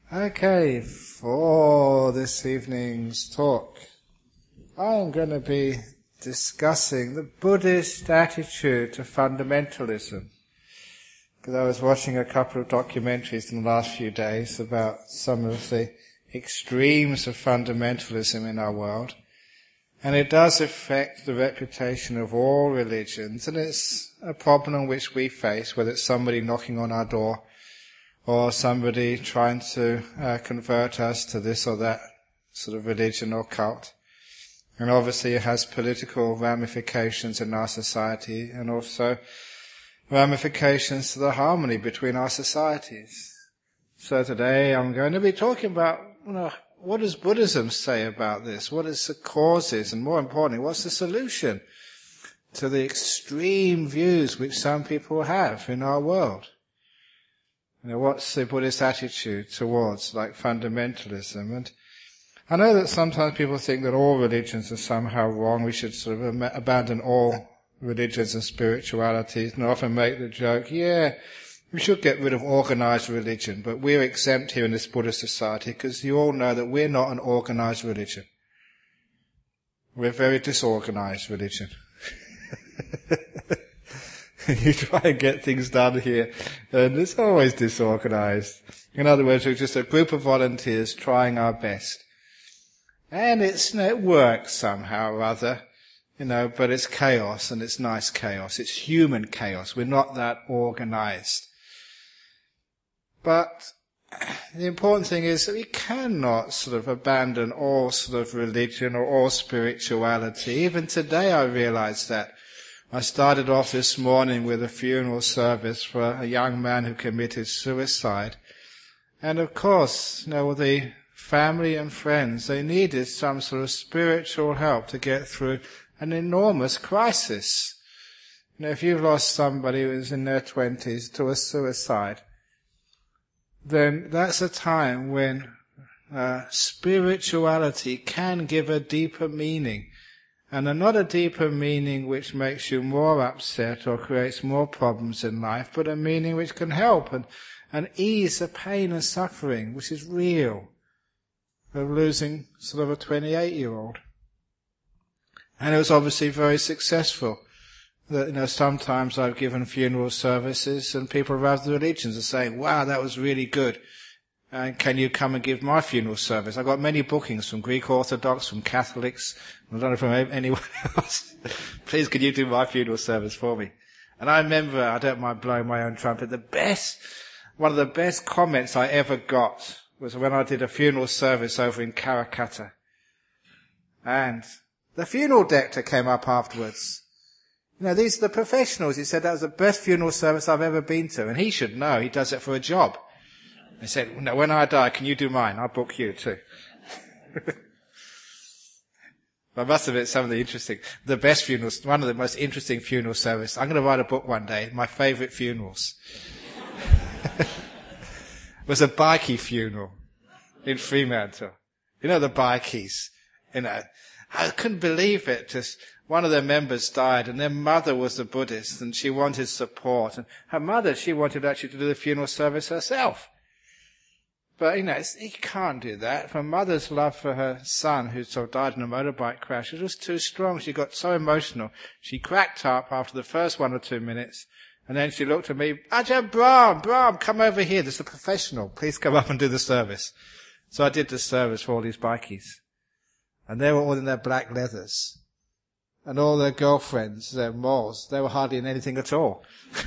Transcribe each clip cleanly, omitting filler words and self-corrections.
Okay, for this evening's talk, I'm going to be discussing the Buddhist attitude to fundamentalism. Because I was watching a couple of documentaries in the last few days about some of the extremes of fundamentalism in our world. And it does affect the reputation of all religions, and it's a problem which we face, whether it's somebody knocking on our door or somebody trying to convert us to this or that sort of religion or cult. And obviously it has political ramifications in our society and also ramifications to the harmony between our societies. So today I'm going to be talking about, what does Buddhism say about this? What is the causes? And more importantly, what's the solution to the extreme views which some people have in our world? What's the Buddhist attitude towards, fundamentalism? And I know that sometimes people think that all religions are somehow wrong. We should sort of abandon all religions and spiritualities, and often make the joke, we should get rid of organized religion, but we're exempt here in this Buddhist society because you all know that we're not an organized religion. We're a very disorganized religion. You try and get things done here, and it's always disorganized. In other words, we're just a group of volunteers trying our best. And it works somehow or other, but it's chaos, and it's nice chaos. It's human chaos. We're not that organized. But the important thing is that we cannot sort of abandon all sort of religion or all spirituality. Even today I realized that. I started off this morning with a funeral service for a young man who committed suicide. And of course, the family and friends, they needed some sort of spiritual help to get through an enormous crisis. If you've lost somebody who's in their 20s to a suicide, then that's a time when spirituality can give a deeper meaning. And not a deeper meaning which makes you more upset or creates more problems in life, but a meaning which can help and ease the pain and suffering, which is real, of losing sort of a 28-year-old. And it was obviously very successful. That, sometimes I've given funeral services and people of other religions are saying, wow, that was really good. And can you come and give my funeral service? I got many bookings from Greek Orthodox, from Catholics, I don't know from anyone else. Please, could you do my funeral service for me? And I remember, I don't mind blowing my own trumpet, one of the best comments I ever got was when I did a funeral service over in Karakata. And the funeral director came up afterwards. These are the professionals. He said that was the best funeral service I've ever been to. And he should know. He does it for a job. He said, no, when I die, can you do mine? I'll book you too. I must admit some of the best funerals, one of the most interesting funeral service. I'm going to write a book one day, my favourite funerals. It was a bikie funeral in Fremantle. The bikies. I couldn't believe it. Just one of their members died, and their mother was a Buddhist, and she wanted support. And her mother, she wanted actually to do the funeral service herself. But, you can't do that. Her mother's love for her son, who sort of died in a motorbike crash, it was too strong. She got so emotional. She cracked up after the first 1 or 2 minutes, and then she looked at me, Ajahn Brahm, come over here. There's a professional. Please come up and do the service. So I did the service for all these bikies. And they were all in their black leathers. And all their girlfriends, their moles, they were hardly in anything at all.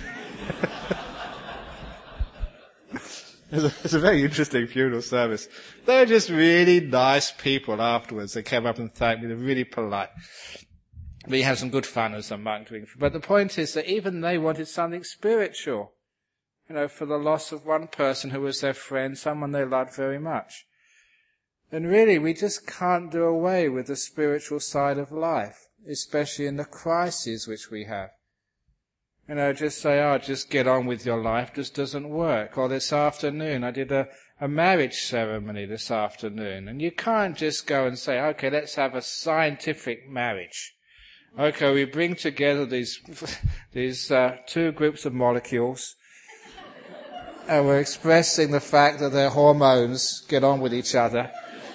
It's a very interesting funeral service. They were just really nice people afterwards. They came up and thanked me. They were really polite. We had some good fun as a monk doing. But the point is that even they wanted something spiritual. For the loss of one person who was their friend, someone they loved very much. And really, we just can't do away with the spiritual side of life, especially in the crises which we have. Just say, just get on with your life, just doesn't work. Or this afternoon, I did a marriage ceremony this afternoon, and you can't just go and say, okay, let's have a scientific marriage. Okay, we bring together these two groups of molecules, and were expressing the fact that their hormones get on with each other.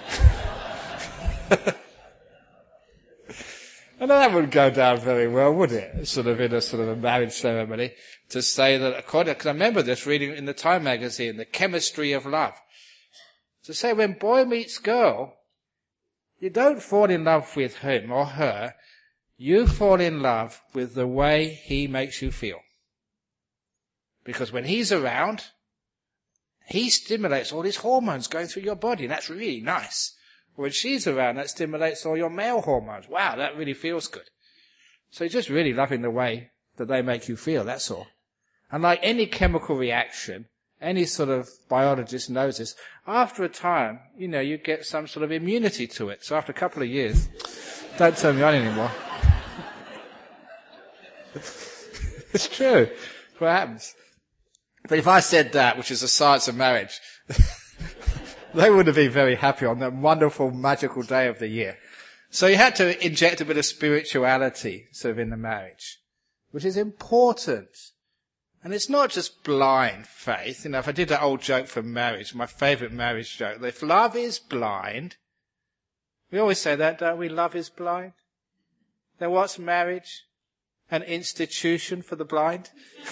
And that wouldn't go down very well, would it? Sort of in a sort of a marriage ceremony, to say that according, because I remember this reading in the Time magazine, The Chemistry of Love. To say when boy meets girl, you don't fall in love with him or her, you fall in love with the way he makes you feel. Because when he's around, he stimulates all his hormones going through your body, and that's really nice. When she's around, that stimulates all your male hormones. Wow, that really feels good. So you're just really loving the way that they make you feel, that's all. And like any chemical reaction, any sort of biologist knows this, after a time, you get some sort of immunity to it. So after a couple of years, don't turn me on anymore. It's true. It's what happens. But if I said that, which is the science of marriage, they wouldn't be very happy on that wonderful, magical day of the year. So you had to inject a bit of spirituality sort of in the marriage, which is important. And it's not just blind faith. If I did that old joke for marriage, my favourite marriage joke, if love is blind, we always say that, don't we? Love is blind. Then what's marriage? An institution for the blind?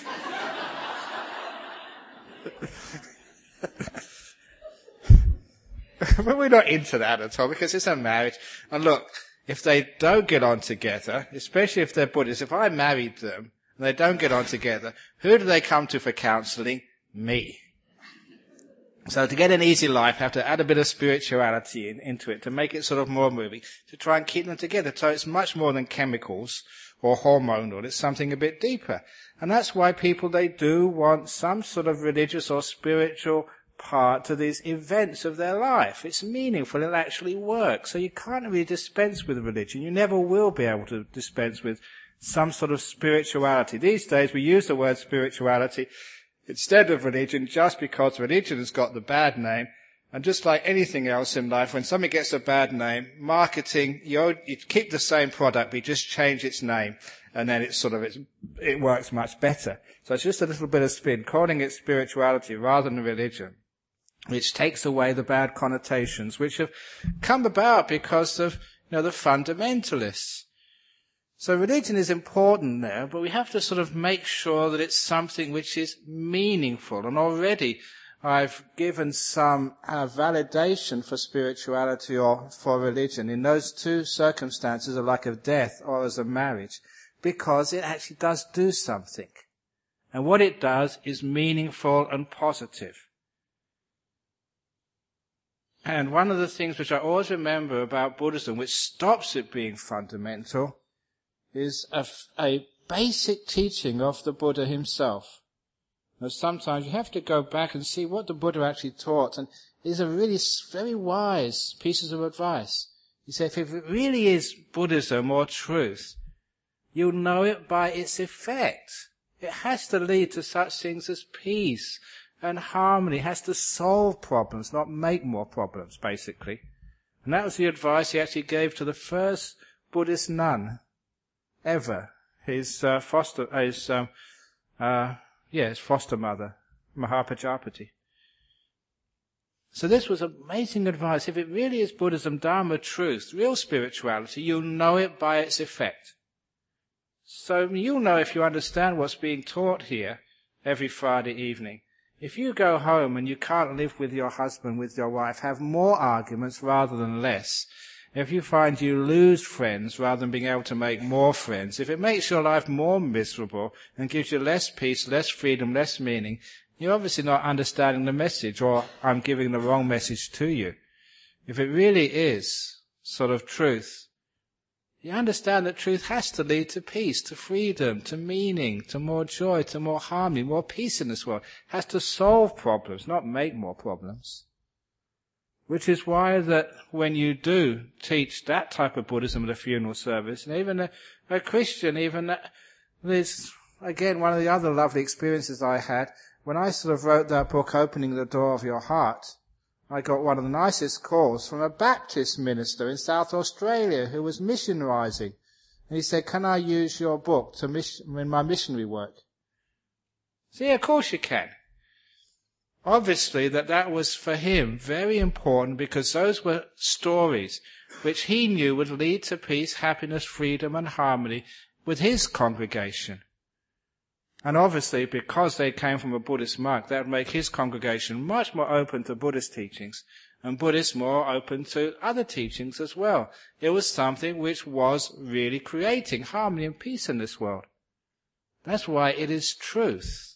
But we're not into that at all, because it's a marriage. And look, if they don't get on together, especially if they're Buddhists, if I married them and they don't get on together, who do they come to for counselling? Me. So to get an easy life, I have to add a bit of spirituality into it to make it sort of more moving, to try and keep them together. So it's much more than chemicals or hormonal. It's something a bit deeper. And that's why people, they do want some sort of religious or spiritual part to these events of their life. It's meaningful, it actually works. So you can't really dispense with religion. You never will be able to dispense with some sort of spirituality. These days we use the word spirituality instead of religion just because religion has got the bad name. And just like anything else in life, when something gets a bad name, marketing, you keep the same product, but you just change its name, and then it works much better. So it's just a little bit of spin, calling it spirituality rather than religion, which takes away the bad connotations which have come about because of, the fundamentalists. So religion is important there, but we have to sort of make sure that it's something which is meaningful. And already I've given some validation for spirituality or for religion in those two circumstances, of like of death or as a marriage, because it actually does do something. And what it does is meaningful and positive. And one of the things which I always remember about Buddhism, which stops it being fundamental, is a basic teaching of the Buddha himself. Now, sometimes you have to go back and see what the Buddha actually taught, and these are really very wise pieces of advice. He said, if it really is Buddhism or truth, you'll know it by its effect. It has to lead to such things as peace and harmony. It has to solve problems, not make more problems, basically. And that was the advice he actually gave to the first Buddhist nun ever, his foster mother, Mahapajapati. So this was amazing advice. If it really is Buddhism, Dharma, truth, real spirituality, you'll know it by its effect. So you'll know if you understand what's being taught here every Friday evening. If you go home and you can't live with your husband, with your wife, have more arguments rather than less. If you find you lose friends rather than being able to make more friends, if it makes your life more miserable and gives you less peace, less freedom, less meaning, you're obviously not understanding the message, or I'm giving the wrong message to you. If it really is sort of truth, you understand that truth has to lead to peace, to freedom, to meaning, to more joy, to more harmony, more peace in this world. It has to solve problems, not make more problems. Which is why that when you do teach that type of Buddhism at a funeral service, and even a Christian, there's, again, one of the other lovely experiences I had, when I sort of wrote that book, Opening the Door of Your Heart, I got one of the nicest calls from a Baptist minister in South Australia who was missionarizing. And he said, can I use your book in my missionary work? So yeah, of course you can. obviously that was for him very important, because those were stories which he knew would lead to peace, happiness, freedom and harmony with his congregation. And obviously, because they came from a Buddhist monk, that would make his congregation much more open to Buddhist teachings, and Buddhists more open to other teachings as well. It was something which was really creating harmony and peace in this world. That's why it is truth.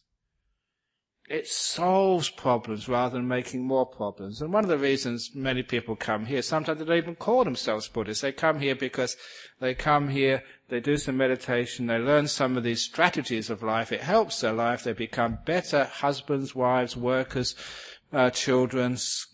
It solves problems rather than making more problems. And one of the reasons many people come here, sometimes they don't even call themselves Buddhists. They come here because they come here, they do some meditation, they learn some of these strategies of life. It helps their life. They become better husbands, wives, workers, children,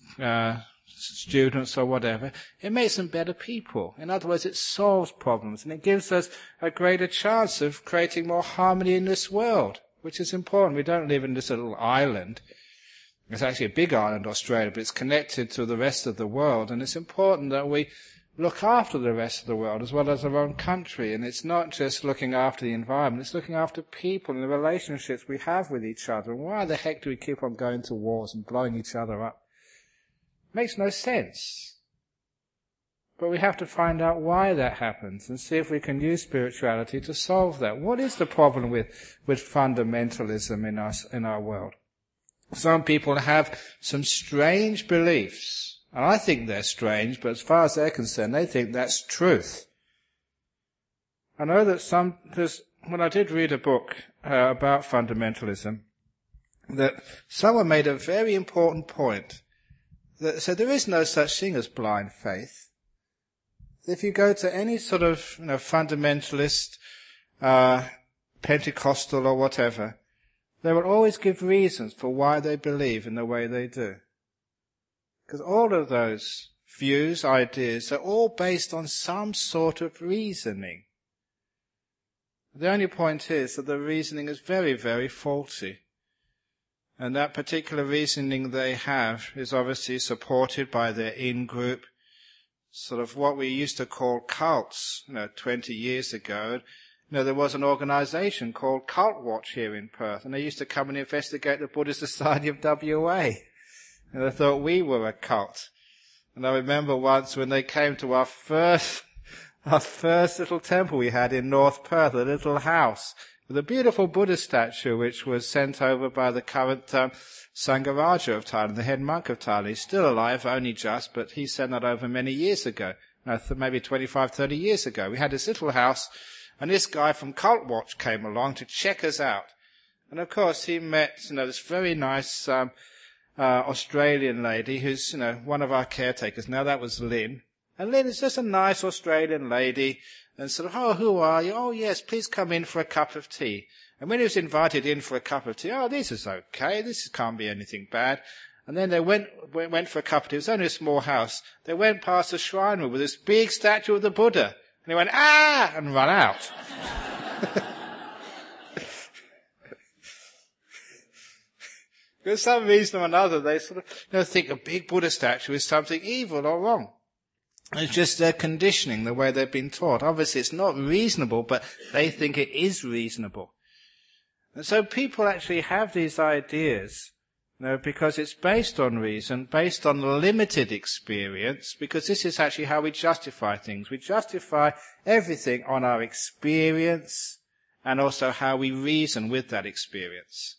students or whatever. It makes them better people. In other words, it solves problems, and it gives us a greater chance of creating more harmony in this world, which is important. We don't live in this little island. It's actually a big island, Australia, but it's connected to the rest of the world, and it's important that we look after the rest of the world as well as our own country. And it's not just looking after the environment, it's looking after people and the relationships we have with each other. And why the heck do we keep on going to wars and blowing each other up? Makes no sense. But we have to find out why that happens and see if we can use spirituality to solve that. What is the problem with fundamentalism in our world? Some people have some strange beliefs, and I think they're strange, but as far as they're concerned, they think that's truth. I know that when I did read a book about fundamentalism, that someone made a very important point, that said there is no such thing as blind faith. If you go to any sort of fundamentalist, Pentecostal or whatever, they will always give reasons for why they believe in the way they do. Because all of those views, ideas, are all based on some sort of reasoning. The only point is that the reasoning is very, very faulty. And that particular reasoning they have is obviously supported by their in-group, sort of what we used to call cults, 20 years ago. There was an organization called Cult Watch here in Perth, and they used to come and investigate the Buddhist Society of WA. And they thought we were a cult. And I remember once when they came to our first little temple we had in North Perth, a little house, with a beautiful Buddha statue which was sent over by the current Sangaraja of Thailand, the head monk of Thailand. He's still alive, only just, but he sent that over many years ago, maybe 25, 30 years ago. We had this little house, and this guy from Cult Watch came along to check us out. And of course he met this very nice Australian lady who's one of our caretakers. Now that was Lynn. And Lynn is just a nice Australian lady, and sort of, oh, who are you? Oh, yes, please come in for a cup of tea. And when he was invited in for a cup of tea, oh, this is okay, this can't be anything bad. And then they went for a cup of tea. It was only a small house. They went past a shrine with this big statue of the Buddha. And he went, ah, and run out. For some reason or another, they sort of think a big Buddha statue is something evil or wrong. It's just their conditioning, the way they've been taught. Obviously, it's not reasonable, but they think it is reasonable. And so people actually have these ideas, because it's based on reason, based on limited experience, because this is actually how we justify things. We justify everything on our experience and also how we reason with that experience.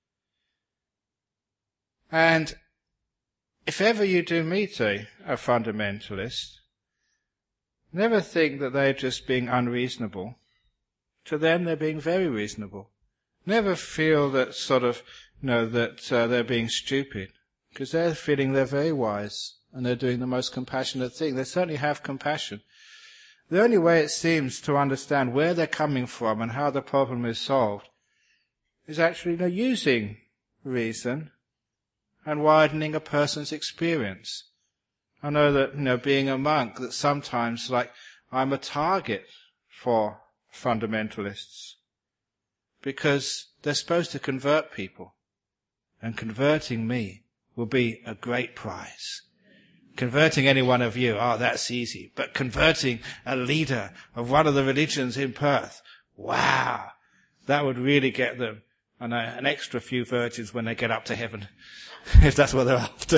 And if ever you do meet a fundamentalist, never think that they're just being unreasonable. To them, they're being very reasonable. Never feel that they're being stupid, because they're feeling they're very wise and they're doing the most compassionate thing. They certainly have compassion. The only way it seems to understand where they're coming from and how the problem is solved is actually using reason and widening a person's experience. I know that, being a monk, that sometimes, I'm a target for fundamentalists, because they're supposed to convert people, and converting me will be a great prize. Converting any one of you, that's easy, but converting a leader of one of the religions in Perth, wow, that would really get them an extra few virgins when they get up to heaven. if that's what they're after.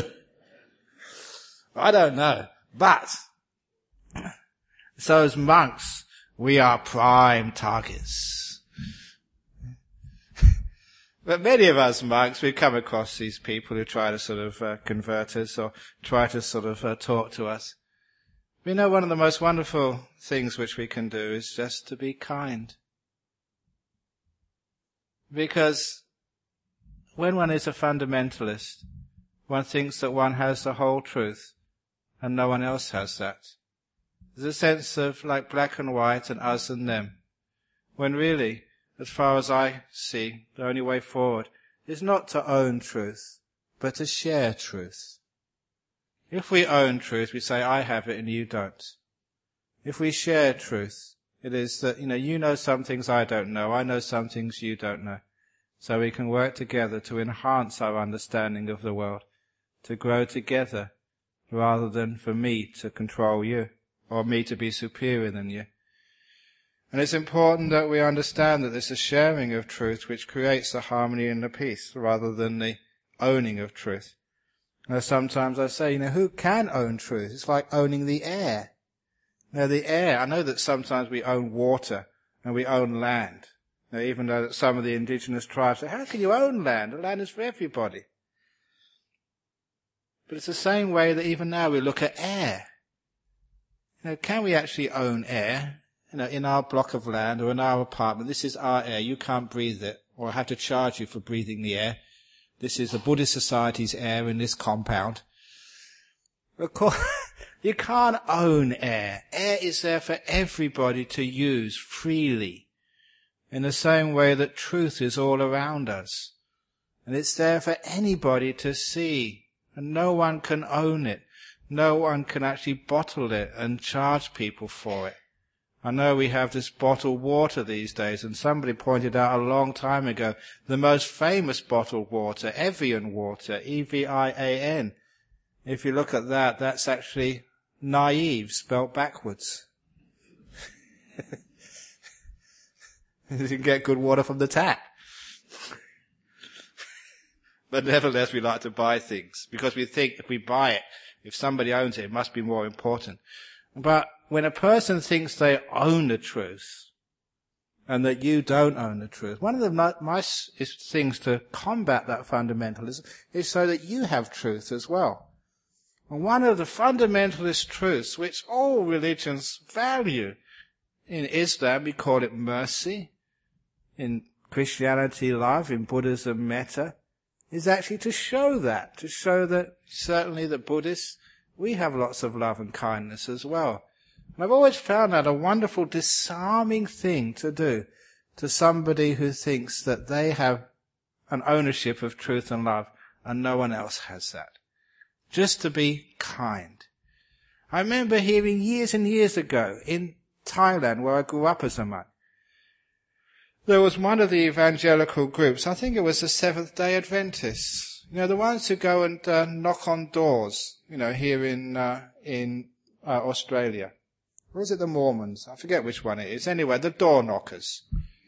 I don't know. But, so as monks, we are prime targets. But many of us monks, we come across these people who try to sort of convert us or try to sort of talk to us. We know one of the most wonderful things which we can do is just to be kind. Because when one is a fundamentalist, one thinks that one has the whole truth and no one else has that. There's a sense of like black and white and us and them. When really, as far as I see, the only way forward is not to own truth, but to share truth. If we own truth, we say, I have it and you don't. If we share truth, it is that, you know some things I don't know, I know some things you don't know. So we can work together to enhance our understanding of the world, to grow together, rather than for me to control you, or me to be superior than you. And it's important that we understand that there's a sharing of truth which creates the harmony and the peace, rather than the owning of truth. Now sometimes I say, who can own truth? It's like owning the air. Now the air, I know that sometimes we own water and we own land. Now, even though that some of the indigenous tribes say, how can you own land? The land is for everybody. But it's the same way that even now we look at air. Can we actually own air? In our block of land or in our apartment, this is our air. You can't breathe it, or I have to charge you for breathing the air. This is the Buddhist Society's air in this compound. Of course, you can't own air. Air is there for everybody to use freely, in the same way that truth is all around us. And it's there for anybody to see, and no one can own it. No one can actually bottle it and charge people for it. I know we have this bottled water these days, and somebody pointed out a long time ago, the most famous bottled water, Evian water, E-V-I-A-N. If you look at that, that's actually naive spelt backwards. You can get good water from the tap. But nevertheless, we like to buy things, because we think if we buy it, if somebody owns it, it must be more important. But when a person thinks they own the truth, and that you don't own the truth, one of the nice things to combat that fundamentalism is so that you have truth as well. And one of the fundamentalist truths which all religions value, in Islam we call it mercy, in Christianity love, in Buddhism metta, is actually to show that certainly the Buddhists, we have lots of love and kindness as well. And I've always found that a wonderful disarming thing to do to somebody who thinks that they have an ownership of truth and love and no one else has that. Just to be kind. I remember hearing years and years ago in Thailand, where I grew up as a monk, there was one of the evangelical groups, I think it was the Seventh-day Adventists, the ones who go and knock on doors, here in Australia. Or is it the Mormons? I forget which one it is. Anyway, the door knockers.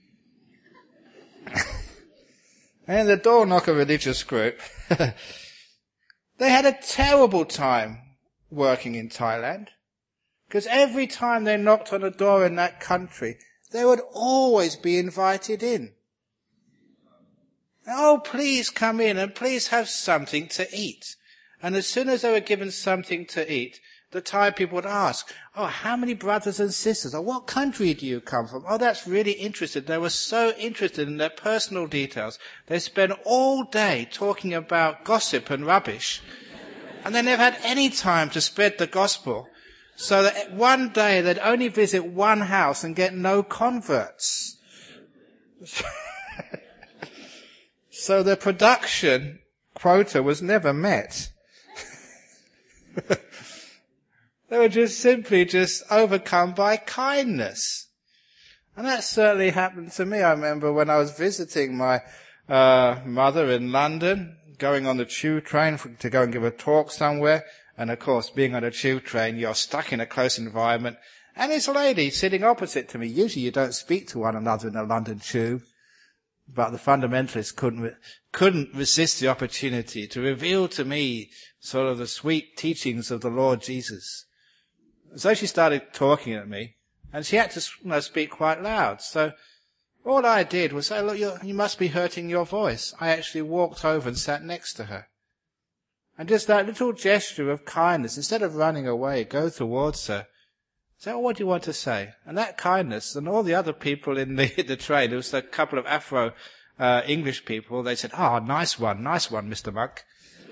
And the door knocker religious group, they had a terrible time working in Thailand, because every time they knocked on a door in that country, they would always be invited in. Oh, please come in and please have something to eat. And as soon as they were given something to eat, the Thai people would ask, oh, how many brothers and sisters? Or what country do you come from? Oh, that's really interesting. They were so interested in their personal details. They spent all day talking about gossip and rubbish. And they never had any time to spread the gospel. So that one day they'd only visit one house and get no converts. So the production quota was never met. They were simply overcome by kindness. And that certainly happened to me. I remember when I was visiting my mother in London, going on the tube train to go and give a talk somewhere. And of course, being on a tube train, you're stuck in a close environment. And this lady sitting opposite to me, usually you don't speak to one another in a London tube. But the fundamentalists couldn't resist the opportunity to reveal to me sort of the sweet teachings of the Lord Jesus. So she started talking at me, and she had to speak quite loud. So all I did was say, look, you must be hurting your voice. I actually walked over and sat next to her. And just that little gesture of kindness, instead of running away, go towards her. Say, oh, what do you want to say? And that kindness, and all the other people in the train, there was a couple of Afro English people, they said, oh, nice one, Mr. Monk.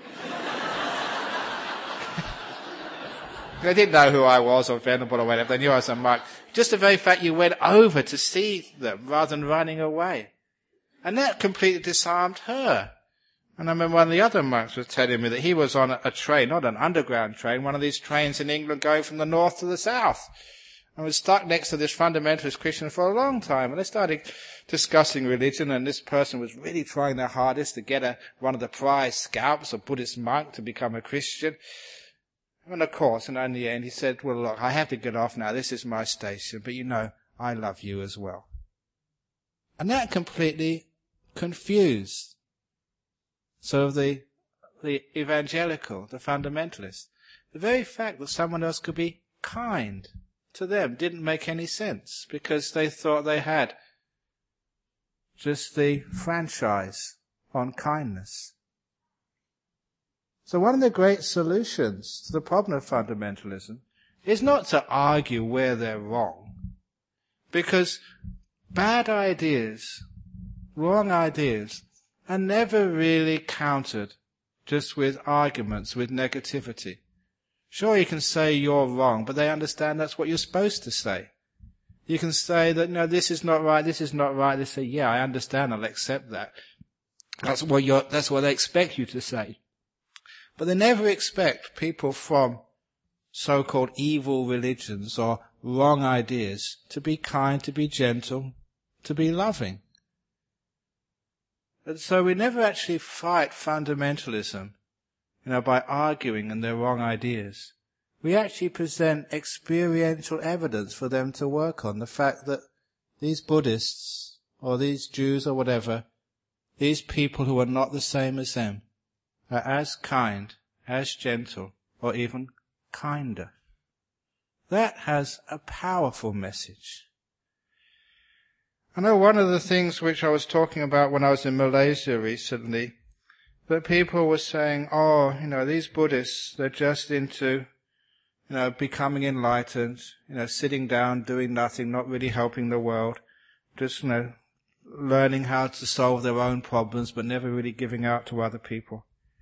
They didn't know who I was or Venerable or whatever. They knew I was a monk. Just the very fact you went over to see them rather than running away. And that completely disarmed her. And I remember one of the other monks was telling me that he was on a train, not an underground train, one of these trains in England going from the north to the south. And was stuck next to this fundamentalist Christian for a long time. And they started discussing religion, and this person was really trying their hardest to get one of the prize scalps, a Buddhist monk, to become a Christian. And of course, and in the end, he said, well, look, I have to get off now. This is my station. But I love you as well. And that completely confused so the evangelical, the fundamentalist. The very fact that someone else could be kind to them didn't make any sense, because they thought they had just the franchise on kindness. So one of the great solutions to the problem of fundamentalism is not to argue where they're wrong, because bad ideas, wrong ideas, are never really countered just with arguments, with negativity. Sure, you can say you're wrong, but they understand that's what you're supposed to say. You can say that, no, this is not right, this is not right. They say, yeah, I understand, I'll accept that. That's what they expect you to say. But they never expect people from so-called evil religions or wrong ideas to be kind, to be gentle, to be loving. And so we never actually fight fundamentalism, by arguing in their wrong ideas. We actually present experiential evidence for them to work on. The fact that these Buddhists or these Jews or whatever, these people who are not the same as them, are as kind, as gentle, or even kinder. That has a powerful message. I know one of the things which I was talking about when I was in Malaysia recently, that people were saying, these Buddhists, they're just into, becoming enlightened, sitting down, doing nothing, not really helping the world, just, learning how to solve their own problems, but never really giving out to other people.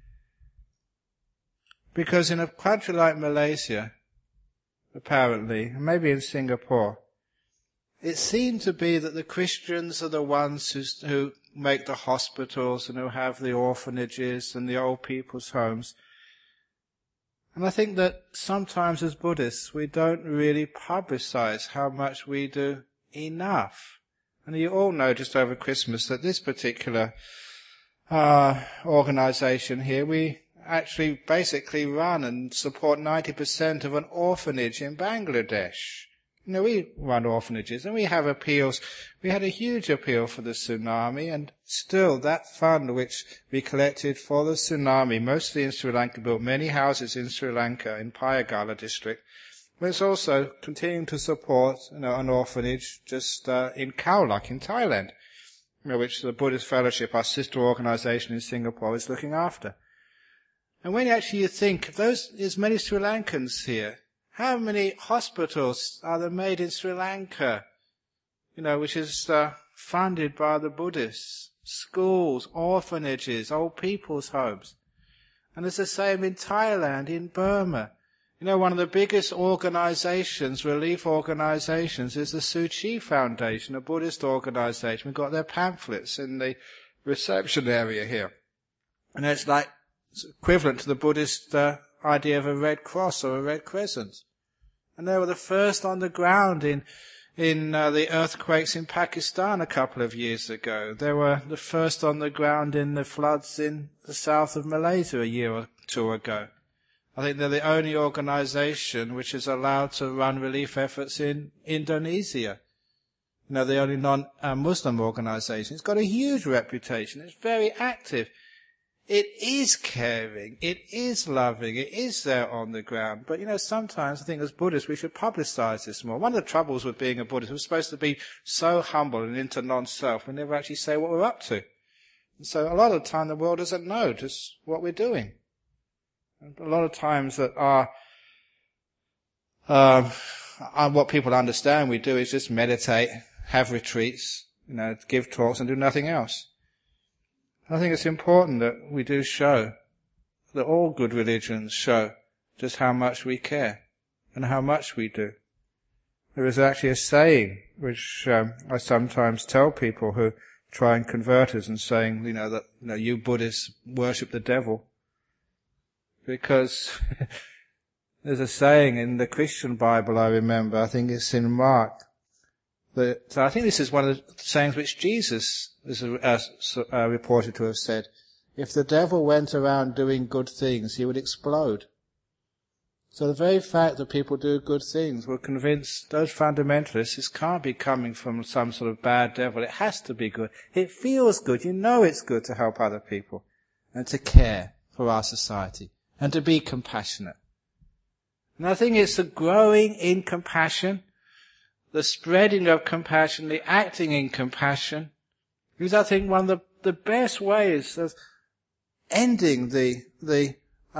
Because in a country like Malaysia, apparently, maybe in Singapore, it seemed to be that the Christians are the ones who make the hospitals and who have the orphanages and the old people's homes. And I think that sometimes as Buddhists, we don't really publicize how much we do enough. And you all know just over Christmas that this particular organization here, we actually basically run and support 90% of an orphanage in Bangladesh. We run orphanages and we have appeals. We had a huge appeal for the tsunami, and still that fund which we collected for the tsunami, mostly in Sri Lanka, built many houses in Sri Lanka, in Payagala district. But it's also continuing to support, an orphanage just in Khao Lak in Thailand, which the Buddhist Fellowship, our sister organization in Singapore, is looking after. And when actually you think of there's many Sri Lankans here, how many hospitals are there made in Sri Lanka, which is funded by the Buddhists? Schools, orphanages, old people's homes. And it's the same in Thailand, in Burma. One of the biggest organizations, relief organizations, is the Tzu Chi Foundation, a Buddhist organization. We've got their pamphlets in the reception area here. And it's equivalent to the Buddhist idea of a Red Cross or a Red Crescent. And they were the first on the ground in the earthquakes in Pakistan a couple of years ago. They were the first on the ground in the floods in the south of Malaysia a year or two ago. I think they're the only organization which is allowed to run relief efforts in Indonesia. the only non-Muslim organisation. It's got a huge reputation. It's very active. It is caring. It is loving. It is there on the ground. But, sometimes I think as Buddhists we should publicise this more. One of the troubles with being a Buddhist, we're supposed to be so humble and into non-self, we never actually say what we're up to. And so a lot of the time the world doesn't know just what we're doing. And a lot of times that what people understand we do is just meditate, have retreats, give talks and do nothing else. I think it's important that we do show, that all good religions show just how much we care and how much we do. There is actually a saying which I sometimes tell people who try and convert us and saying, that you Buddhists worship the devil. Because there's a saying in the Christian Bible I remember, I think it's in Mark, so I think this is one of the sayings which Jesus is reported to have said. If the devil went around doing good things, he would explode. So the very fact that people do good things will convince those fundamentalists this can't be coming from some sort of bad devil. It has to be good. It feels good. It's good to help other people and to care for our society and to be compassionate. And I think it's the growing in compassion, the spreading of compassion, the acting in compassion, is, I think, one of the best ways of ending the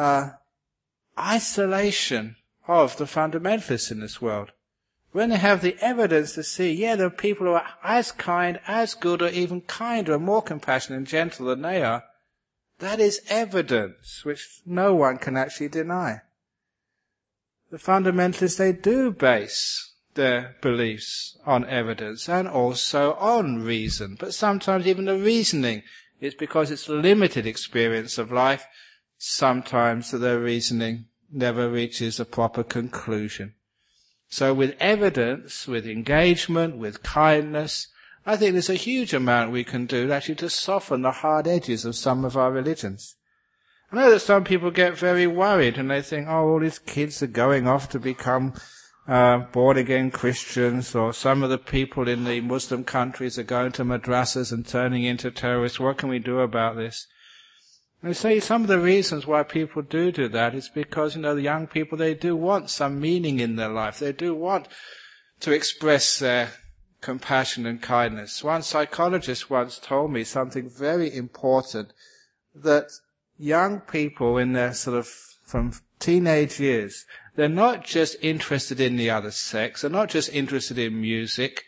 isolation of the fundamentalists in this world. When they have the evidence to see, there are people who are as kind, as good, or even kinder and more compassionate and gentle than they are, that is evidence which no one can actually deny. The fundamentalists, they do base their beliefs on evidence and also on reason. But sometimes even the reasoning is because it's limited experience of life. Sometimes their reasoning never reaches a proper conclusion. So with evidence, with engagement, with kindness, I think there's a huge amount we can do actually to soften the hard edges of some of our religions. I know that some people get very worried and they think, all these kids are going off to become born-again Christians, or some of the people in the Muslim countries are going to madrasas and turning into terrorists. What can we do about this? And I say some of the reasons why people do that is because, the young people, they do want some meaning in their life. They do want to express their compassion and kindness. One psychologist once told me something very important, that young people in their from teenage years, they're not just interested in the other sex, they're not just interested in music.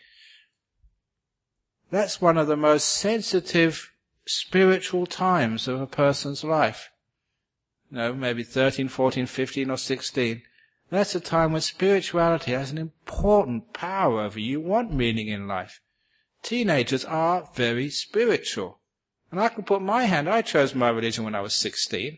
That's one of the most sensitive spiritual times of a person's life. Maybe 13, 14, 15 or 16. That's a time when spirituality has an important power over you. You want meaning in life. Teenagers are very spiritual. And I can put my hand, I chose my religion when I was 16.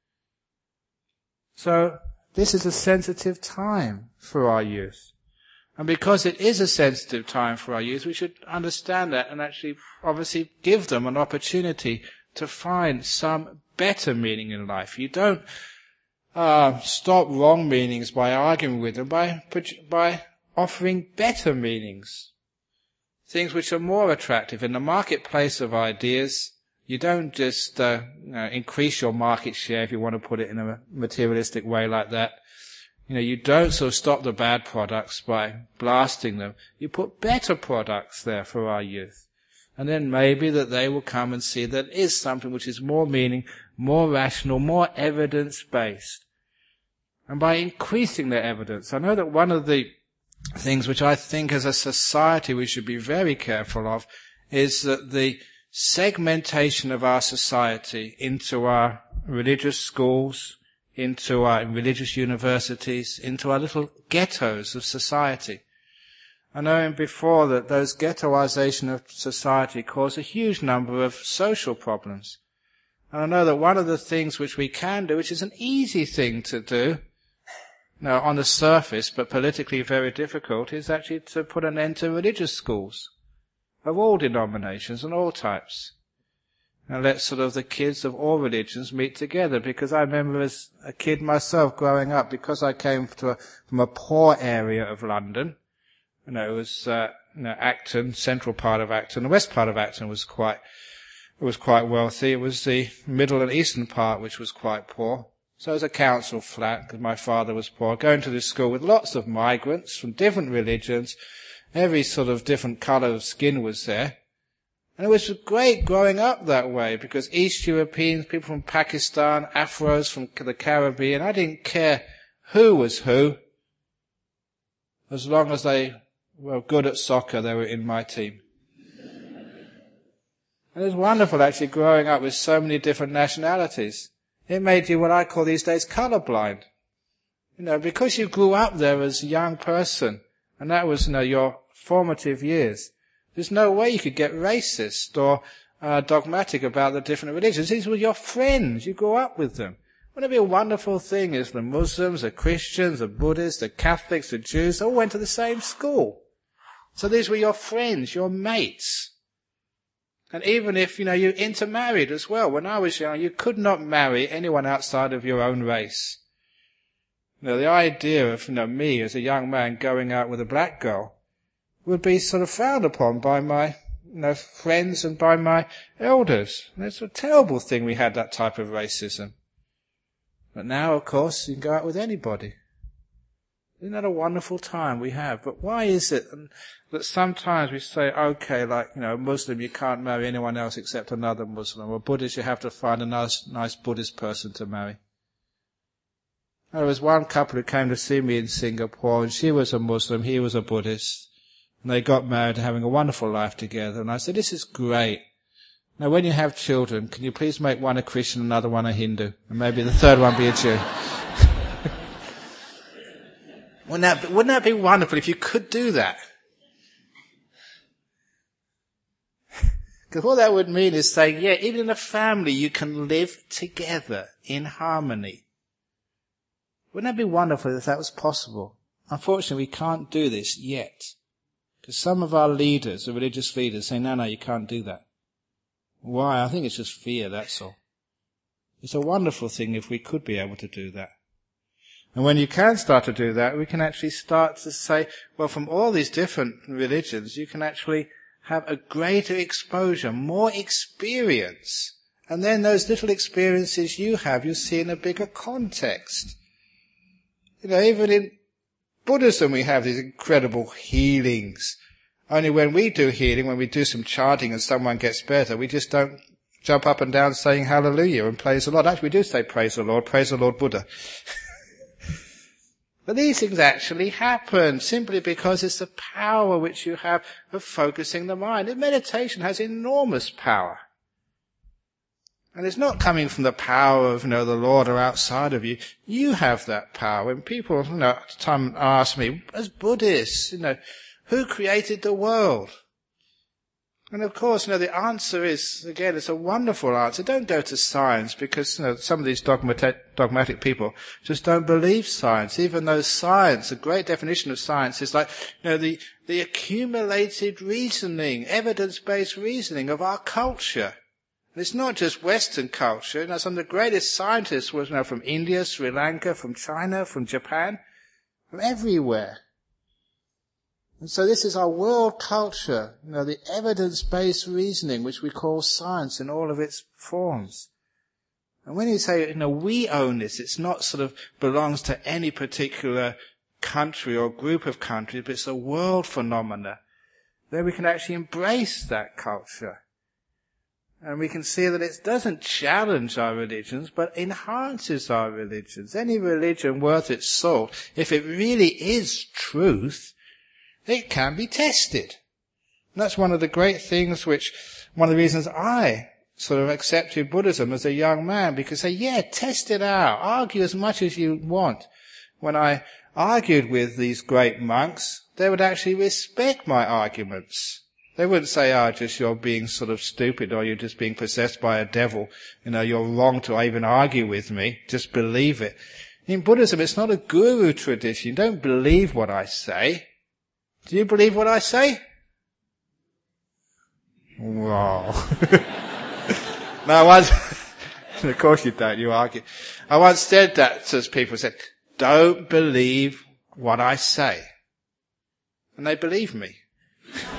So this is a sensitive time for our youth. And because it is a sensitive time for our youth, we should understand that and actually obviously give them an opportunity to find some better meaning in life. You don't stop wrong meanings by arguing with them, by offering better meanings. Things which are more attractive. In the marketplace of ideas, you don't just increase your market share, if you want to put it in a materialistic way like that. You don't sort of stop the bad products by blasting them. You put better products there for our youth. And then maybe that they will come and see that it is something which is more meaning, more rational, more evidence-based. And by increasing their evidence, I know that one of the things which I think as a society we should be very careful of is that the segmentation of our society into our religious schools, into our religious universities, into our little ghettos of society. I know before that those ghettoization of society cause a huge number of social problems. And I know that one of the things which we can do, which is an easy thing to do, on the surface, but politically very difficult, is actually to put an end to religious schools of all denominations and all types. And let sort of the kids of all religions meet together, because I remember as a kid myself growing up, because I came from a poor area of London, it was Acton, central part of Acton. The west part of Acton was quite wealthy. It was the middle and eastern part which was quite poor. So it was a council flat, because my father was poor, going to this school with lots of migrants from different religions. Every sort of different colour of skin was there. And it was great growing up that way, because East Europeans, people from Pakistan, Afros from the Caribbean, I didn't care who was who. As long as they were good at soccer, they were in my team. And it was wonderful actually growing up with so many different nationalities. It made you what I call these days colourblind. Because you grew up there as a young person, and that was, your formative years. There's no way you could get racist or dogmatic about the different religions. These were your friends. You grew up with them. Wouldn't it be a wonderful thing if the Muslims, the Christians, the Buddhists, the Catholics, the Jews all went to the same school? So these were your friends, your mates. And even if, you intermarried as well. When I was young, you could not marry anyone outside of your own race. The idea of, me as a young man going out with a black girl would be sort of frowned upon by my, friends and by my elders. And it's a terrible thing we had that type of racism. But now, of course, you can go out with anybody. Isn't that a wonderful time we have? But why is it that sometimes we say, okay, Muslim, you can't marry anyone else except another Muslim, or Buddhist, you have to find a nice Buddhist person to marry? There was one couple who came to see me in Singapore, and she was a Muslim, he was a Buddhist, and they got married and having a wonderful life together. And I said, this is great. Now, when you have children, can you please make one a Christian, another one a Hindu, and maybe the third one be a Jew? Wouldn't that be wonderful if you could do that? Because what that would mean is saying, even in a family you can live together in harmony. Wouldn't that be wonderful if that was possible? Unfortunately, we can't do this yet. Because some of our leaders, the religious leaders, say, no, you can't do that. Why? I think it's just fear, that's all. It's a wonderful thing if we could be able to do that. And when you can start to do that, we can actually start to say, well, from all these different religions, you can actually have a greater exposure, more experience. And then those little experiences you have, you see in a bigger context. Even in Buddhism, we have these incredible healings. Only when we do healing, when we do some chanting and someone gets better, we just don't jump up and down saying hallelujah and praise the Lord. Actually, we do say praise the Lord Buddha. But these things actually happen simply because it's the power which you have of focusing the mind. And meditation has enormous power. And it's not coming from the power of, the Lord or outside of you. You have that power. When people, at the time ask me, as Buddhists, who created the world? And of course, the answer is, again, it's a wonderful answer. Don't go to science because, some of these dogmatic people just don't believe science, even though science, a great definition of science is like, the accumulated reasoning, evidence-based reasoning of our culture. And it's not just Western culture. Some of the greatest scientists were, from India, Sri Lanka, from China, from Japan, from everywhere. And so this is our world culture, the evidence-based reasoning, which we call science in all of its forms. And when you say, we own this, it's not sort of belongs to any particular country or group of countries, but it's a world phenomena, then we can actually embrace that culture. And we can see that it doesn't challenge our religions, but enhances our religions. Any religion worth its salt, if it really is truth, it can be tested. And that's one of the great things one of the reasons I sort of accepted Buddhism as a young man, because test it out. Argue as much as you want. When I argued with these great monks, they would actually respect my arguments. They wouldn't say, you're being sort of stupid, or you're just being possessed by a devil. You're wrong to even argue with me. Just believe it. In Buddhism, it's not a guru tradition. You don't believe what I say. Do you believe what I say? Wow. Now, of course you don't, you argue. I once said that to people, said, don't believe what I say. And they believe me.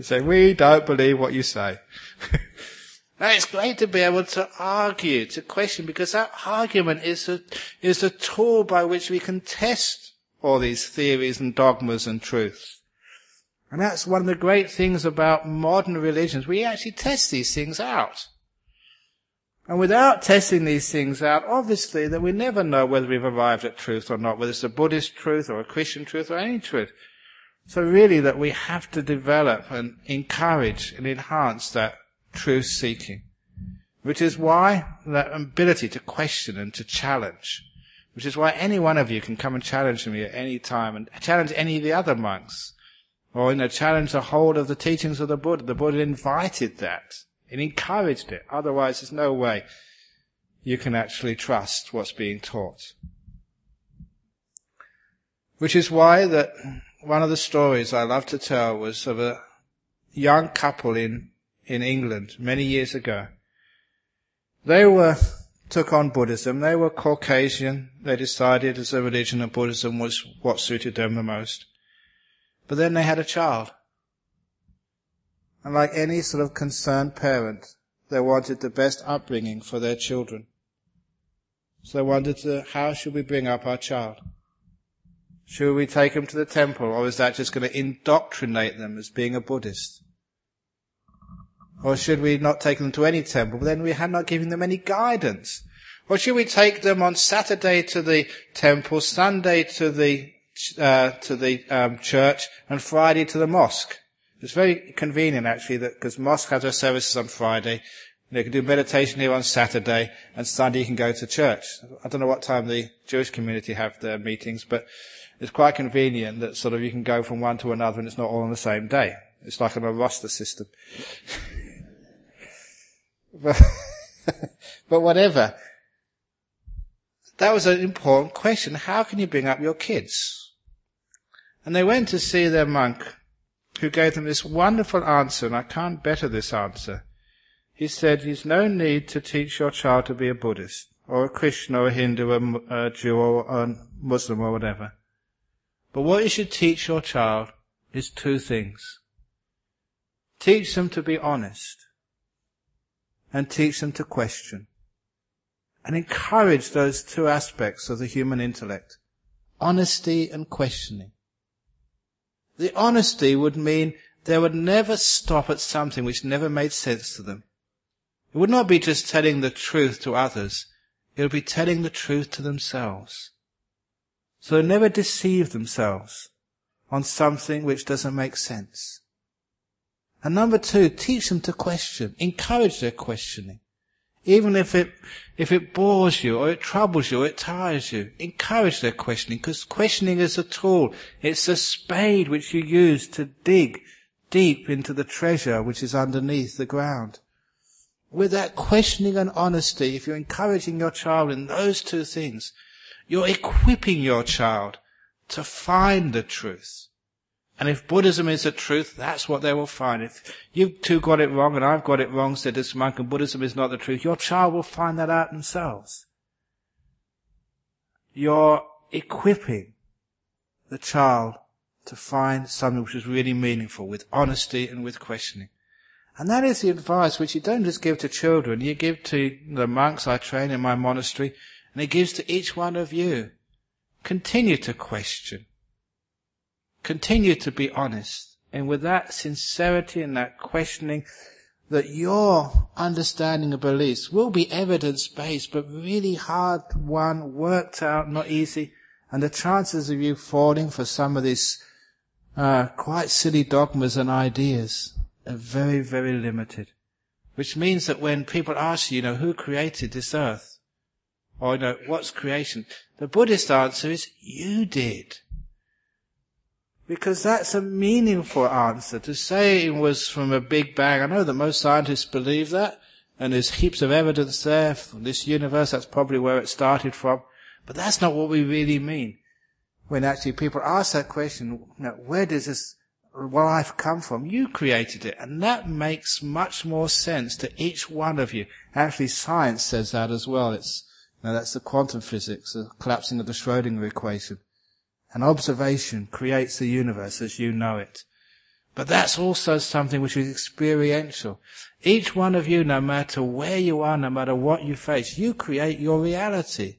say, we don't believe what you say. Now, it's great to be able to argue, to question, because that argument is a tool by which we can test all these theories and dogmas and truths. And that's one of the great things about modern religions. We actually test these things out. And without testing these things out, obviously, then we never know whether we've arrived at truth or not, whether it's a Buddhist truth or a Christian truth or any truth. So really that we have to develop and encourage and enhance that truth-seeking, which is why that ability to question and to challenge, which is why any one of you can come and challenge me at any time and challenge any of the other monks, or, challenge the whole of the teachings of the Buddha. The Buddha invited that and encouraged it. Otherwise, there's no way you can actually trust what's being taught. Which is why that one of the stories I love to tell was of a young couple in England many years ago. They took on Buddhism. They were Caucasian. They decided as a religion that Buddhism was what suited them the most. But then they had a child. And like any sort of concerned parent, they wanted the best upbringing for their children. So they wondered, how should we bring up our child? Should we take them to the temple, or is that just going to indoctrinate them as being a Buddhist? Or should we not take them to any temple, but then we had not given them any guidance? Or should we take them on Saturday to the temple, Sunday to the church, and Friday to the mosque? It's very convenient actually, that because mosque has their services on Friday, they can do meditation here on Saturday, and Sunday you can go to church. I don't know what time the Jewish community have their meetings, but it's quite convenient that sort of you can go from one to another and it's not all on the same day. It's like on a roster system. But whatever. That was an important question. How can you bring up your kids? And they went to see their monk, who gave them this wonderful answer, and I can't better this answer. He said, there's no need to teach your child to be a Buddhist, or a Christian, or a Hindu, a Jew, or a Muslim, or whatever. But what you should teach your child is two things. Teach them to be honest, and teach them to question, and encourage those two aspects of the human intellect, honesty and questioning. The honesty would mean they would never stop at something which never made sense to them. It would not be just telling the truth to others, it would be telling the truth to themselves. So they never deceive themselves on something which doesn't make sense. And number two, teach them to question, encourage their questioning. Even if it bores you, or it troubles you, or it tires you, encourage their questioning, because questioning is a tool. It's a spade which you use to dig deep into the treasure which is underneath the ground. With that questioning and honesty, if you're encouraging your child in those two things, you're equipping your child to find the truth. And if Buddhism is the truth, that's what they will find. If you've two got it wrong and I've got it wrong, said this monk, and Buddhism is not the truth, your child will find that out themselves. You're equipping the child to find something which is really meaningful, with honesty and with questioning. And that is the advice which you don't just give to children, you give to the monks I train in my monastery, and it gives to each one of you. Continue to question. Continue to be honest. And with that sincerity and that questioning, that your understanding of beliefs will be evidence-based, but really hard won, worked out, not easy. And the chances of you falling for some of these quite silly dogmas and ideas are very, very limited. Which means that when people ask you, who created this earth? Or, what's creation? The Buddhist answer is, you did. Because that's a meaningful answer. To say it was from a big bang, I know that most scientists believe that, and there's heaps of evidence there from this universe, that's probably where it started from. But that's not what we really mean. When actually people ask that question, where does this life come from? You created it. And that makes much more sense to each one of you. Actually, science says that as well. That's the quantum physics, the collapsing of the Schrödinger equation. An observation creates the universe as you know it. But that's also something which is experiential. Each one of you, no matter where you are, no matter what you face, you create your reality.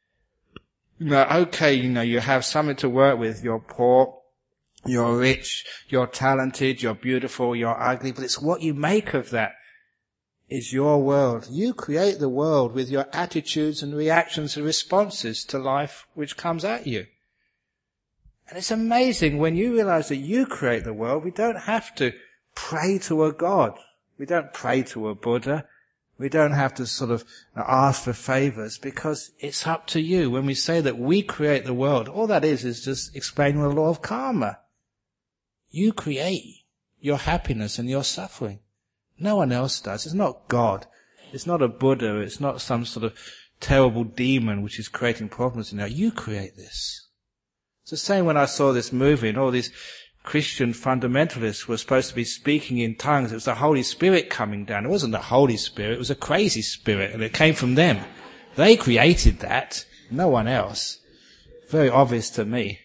Okay, you have something to work with. You're poor, you're rich, you're talented, you're beautiful, you're ugly, but it's what you make of that is your world. You create the world with your attitudes and reactions and responses to life which comes at you. And it's amazing when you realize that you create the world. We don't have to pray to a God. We don't pray to a Buddha. We don't have to sort of ask for favors, because it's up to you. When we say that we create the world, all that is just explaining the law of karma. You create your happiness and your suffering. No one else does. It's not God. It's not a Buddha. It's not some sort of terrible demon which is creating problems in you. You create this. It's the same when I saw this movie and all these Christian fundamentalists were supposed to be speaking in tongues. It was the Holy Spirit coming down. It wasn't the Holy Spirit. It was a crazy spirit, and it came from them. They created that. No one else. Very obvious to me.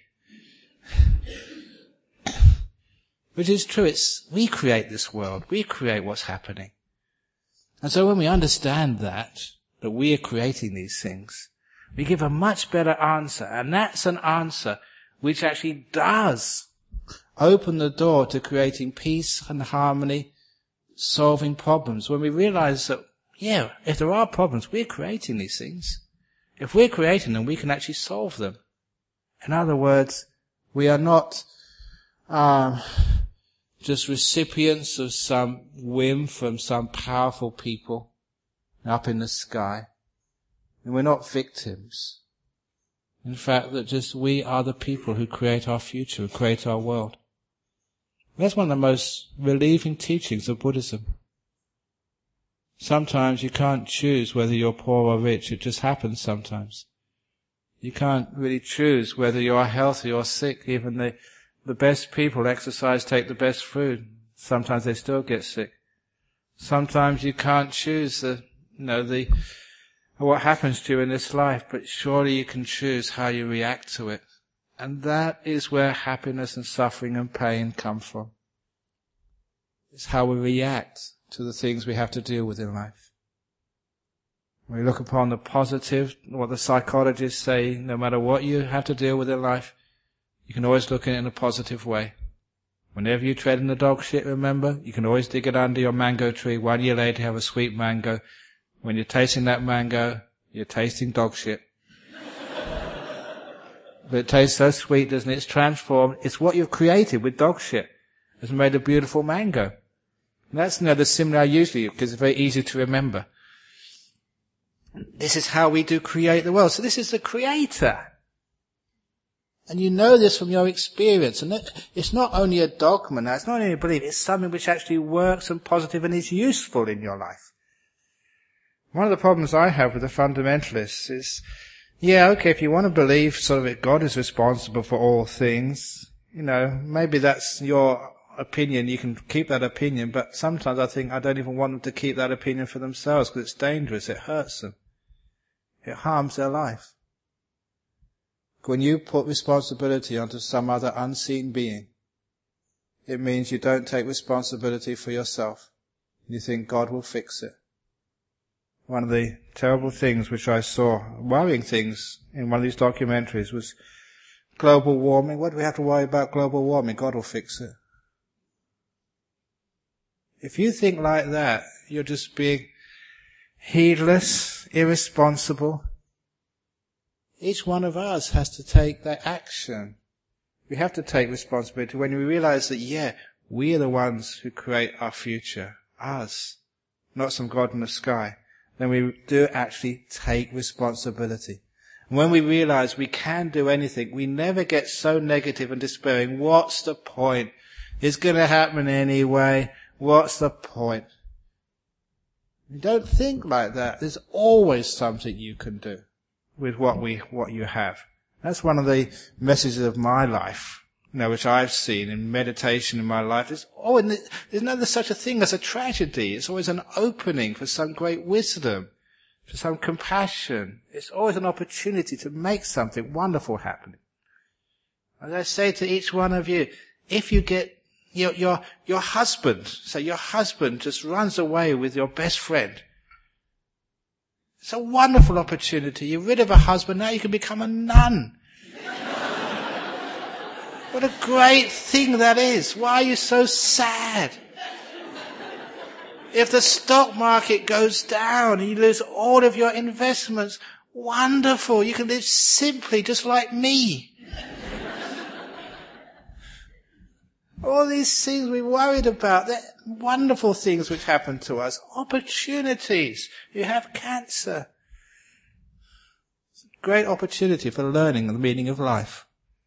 Which is true. We create this world. We create what's happening. And so when we understand that we are creating these things, we give a much better answer. And that's an answer which actually does open the door to creating peace and harmony, solving problems. When we realize that, if there are problems, we're creating these things. If we're creating them, we can actually solve them. In other words, we are not just recipients of some whim from some powerful people up in the sky. And we're not victims. In fact, that just we are the people who create our future, who create our world. That's one of the most relieving teachings of Buddhism. Sometimes you can't choose whether you're poor or rich. It just happens sometimes. You can't really choose whether you are healthy or sick. Even the best people exercise, take the best food. Sometimes they still get sick. Sometimes you can't choose what happens to you in this life, but surely you can choose how you react to it. And that is where happiness and suffering and pain come from. It's how we react to the things we have to deal with in life. When we look upon the positive, what the psychologists say, no matter what you have to deal with in life, you can always look at it in a positive way. Whenever you tread in the dog shit, remember, you can always dig it under your mango tree. 1 year later, you have a sweet mango. When you're tasting that mango, you're tasting dog shit. But it tastes so sweet, doesn't it? It's transformed. It's what you've created with dog shit. It's made a beautiful mango. And that's the simile I usually use, because it's very easy to remember. This is how we do create the world. So this is the creator. And you know this from your experience. And it's not only a dogma now, it's not only a belief, it's something which actually works and positive and is useful in your life. One of the problems I have with the fundamentalists is, if you want to believe sort of that God is responsible for all things, maybe that's your opinion, you can keep that opinion, but sometimes I think I don't even want them to keep that opinion for themselves because it's dangerous, it hurts them. It harms their life. When you put responsibility onto some other unseen being, it means you don't take responsibility for yourself. You think God will fix it. One of the terrible things which I saw, worrying things in one of these documentaries, was global warming. What do we have to worry about global warming? God will fix it. If you think like that, you're just being heedless, irresponsible. Each one of us has to take that action. We have to take responsibility when we realize that, we are the ones who create our future. Us. Not some God in the sky. Then we do actually take responsibility. And when we realize we can do anything, we never get so negative and despairing. What's the point? It's going to happen anyway. What's the point? You don't think like that. There's always something you can do with what you have. That's one of the messages of my life, which I've seen in meditation in my life. There's never such a thing as a tragedy. It's always an opening for some great wisdom, for some compassion. It's always an opportunity to make something wonderful happen. As I say to each one of you, if you get your husband, so your husband just runs away with your best friend. It's a wonderful opportunity. You're rid of a husband, now you can become a nun. What a great thing that is. Why are you so sad? If the stock market goes down and you lose all of your investments, wonderful. You can live simply just like me. All these things we're worried about, they're wonderful things which happen to us. Opportunities. You have cancer. It's a great opportunity for learning the meaning of life.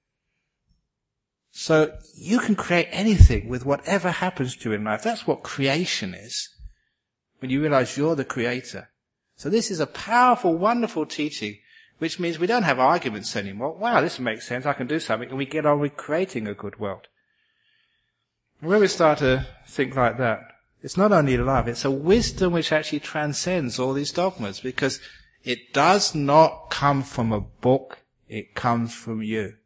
So you can create anything with whatever happens to you in life. That's what creation is. When you realize you're the creator. So this is a powerful, wonderful teaching, which means we don't have arguments anymore. Wow, this makes sense. I can do something. And we get on with creating a good world. And when we start to think like that, it's not only love, it's a wisdom which actually transcends all these dogmas, because it does not come from a book, it comes from you.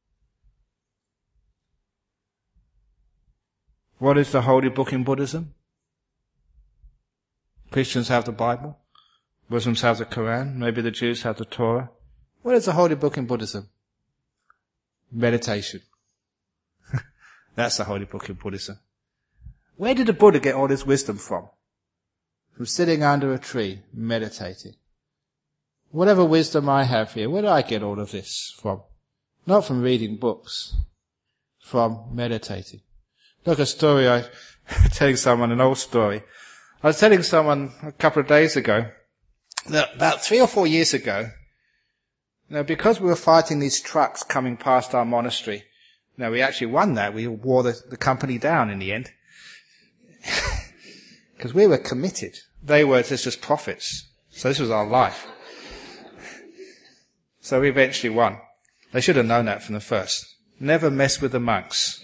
What is the holy book in Buddhism? Christians have the Bible. Muslims have the Quran. Maybe the Jews have the Torah. What is the holy book in Buddhism? Meditation. That's the holy book in Buddhism. Where did the Buddha get all his wisdom from? From sitting under a tree, meditating. Whatever wisdom I have here, where do I get all of this from? Not from reading books. From meditating. Look, a story telling someone, an old story. I was telling someone a couple of days ago that about 3 or 4 years ago, because we were fighting these trucks coming past our monastery, we actually won that. We wore the company down in the end. Because we were committed. They were just prophets. So this was our life. So we eventually won. They should have known that from the first. Never mess with the monks.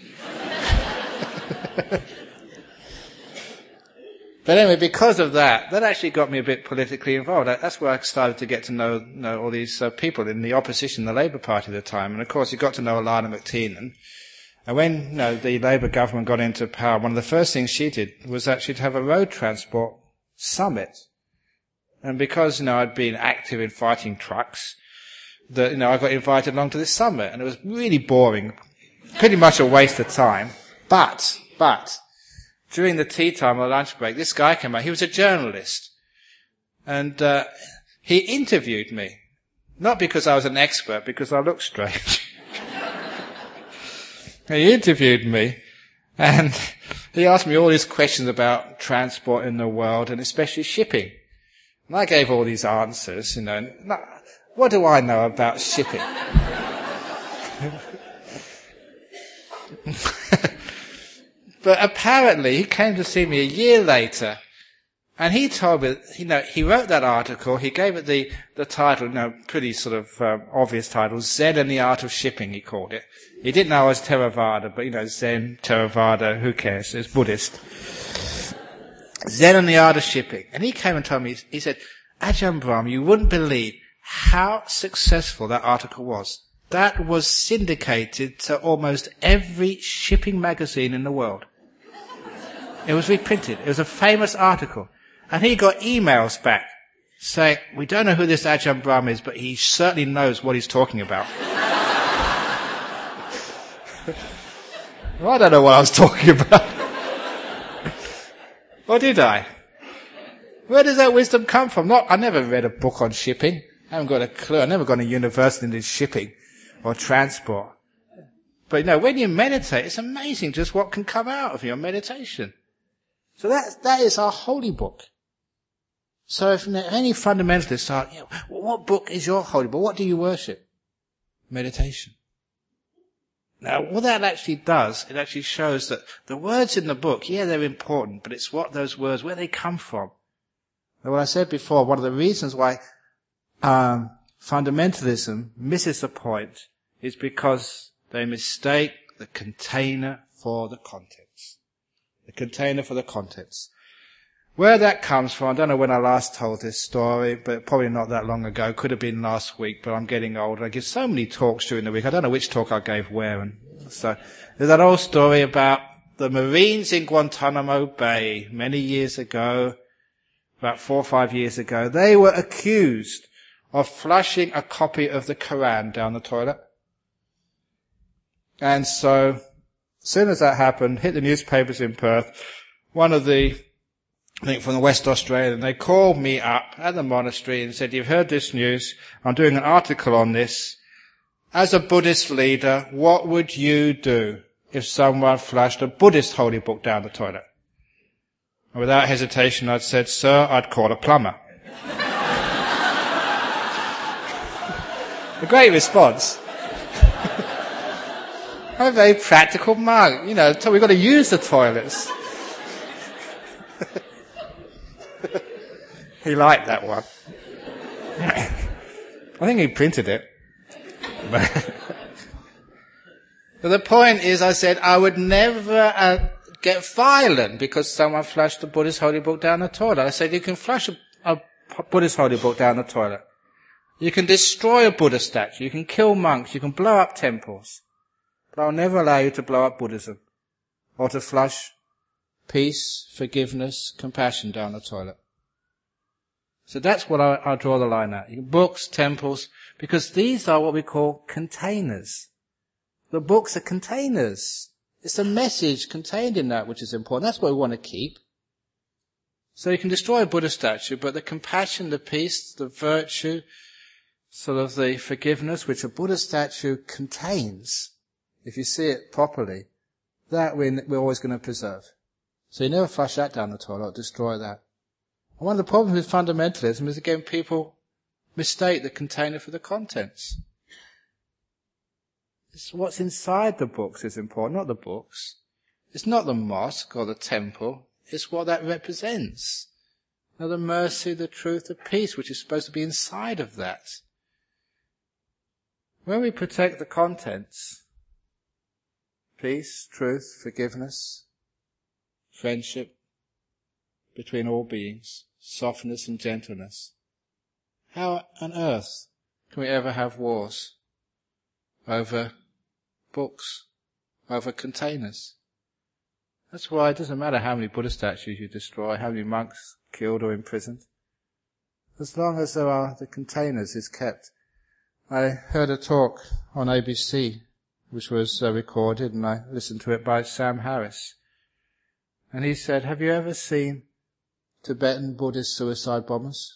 But anyway, because of that actually got me a bit politically involved. That's where I started to get to know all these people in the opposition, the Labour Party at the time. And of course, you got to know Alana McTiernan. And when the Labour government got into power, one of the first things she did was actually to have a road transport summit. And because I'd been active in fighting trucks, I got invited along to this summit, and it was really boring, pretty much a waste of time. But during the tea time or lunch break, this guy came out. He was a journalist. And he interviewed me. Not because I was an expert, because I looked strange. He interviewed me. And he asked me all these questions about transport in the world, and especially shipping. And I gave all these answers, What do I know about shipping? But apparently he came to see me a year later, and he told me, he wrote that article, he gave it the title, pretty sort of obvious title, Zen and the Art of Shipping, he called it. He didn't know I was Theravada, but Zen, Theravada, who cares? It's Buddhist. Zen and the Art of Shipping. And he came and told me, he said, Ajahn Brahm, you wouldn't believe how successful that article was. That was syndicated to almost every shipping magazine in the world. It was reprinted. It was a famous article. And he got emails back saying, we don't know who this Ajahn Brahm is, but he certainly knows what he's talking about. Well, I don't know what I was talking about. Or did I? Where does that wisdom come from? I never read a book on shipping. I haven't got a clue. I never gone to university and did shipping or transport. But when you meditate, it's amazing just what can come out of your meditation. So that is our holy book. So if any fundamentalists are, what book is your holy book? What do you worship? Meditation. Now, what that actually does, it actually shows that the words in the book, they're important, but it's what those words, where they come from. And what I said before, one of the reasons why fundamentalism misses the point is because they mistake the container for the contents. The container for the contents. Where that comes from, I don't know when I last told this story, but probably not that long ago. Could have been last week, but I'm getting older. I give so many talks during the week. I don't know which talk I gave where. And so there's that old story about the Marines in Guantanamo Bay many years ago, about 4 or 5 years ago, they were accused of flushing a copy of the Quran down the toilet. And so, as soon as that happened, hit the newspapers in Perth, one of the, I think from the West Australian, they called me up at the monastery and said, "You've heard this news, I'm doing an article on this. As a Buddhist leader, what would you do if someone flushed a Buddhist holy book down the toilet?" And without hesitation, I'd said, "Sir, I'd call a plumber." A great response. I'm a very practical monk, so we've got to use the toilets. He liked that one. I think he printed it. But the point is, I said, I would never get violent because someone flushed the Buddhist holy book down the toilet. I said, you can flush a Buddhist holy book down the toilet. You can destroy a Buddha statue. You can kill monks. You can blow up temples. But I'll never allow you to blow up Buddhism or to flush peace, forgiveness, compassion down the toilet. So that's what I draw the line at. Books, temples, because these are what we call containers. The books are containers. It's the message contained in that which is important. That's what we want to keep. So you can destroy a Buddha statue, but the compassion, the peace, the virtue, sort of the forgiveness which a Buddha statue contains, if you see it properly, that we're always going to preserve. So you never flush that down the toilet or destroy that. And one of the problems with fundamentalism is, again, people mistake the container for the contents. It's what's inside the books is important, not the books. It's not the mosque or the temple. It's what that represents. The mercy, the truth, the peace, which is supposed to be inside of that. When we protect the contents, peace, truth, forgiveness, friendship between all beings, softness and gentleness, how on earth can we ever have wars over books, over containers? That's why it doesn't matter how many Buddha statues you destroy, how many monks killed or imprisoned. As long as the containers is kept. I heard a talk on ABC, which was recorded, and I listened to it by Sam Harris. And he said, have you ever seen Tibetan Buddhist suicide bombers?